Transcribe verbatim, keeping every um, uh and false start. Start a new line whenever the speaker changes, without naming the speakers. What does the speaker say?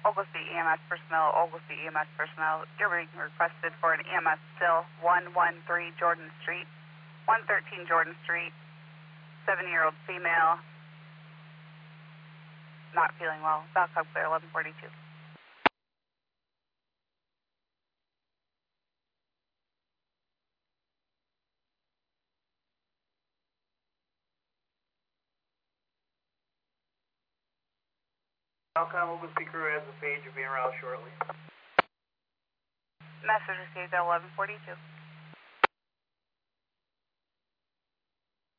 Oglesby E M S personnel, Oglesby E M S personnel, you're being requested for an E M S still, one one three Jordan Street, one thirteen Jordan Street, seven-year-old female, not feeling well, Falcon clear, eleven forty-two.
Falcon Oglesby crew has a page of being around shortly.
Message received at eleven forty-two.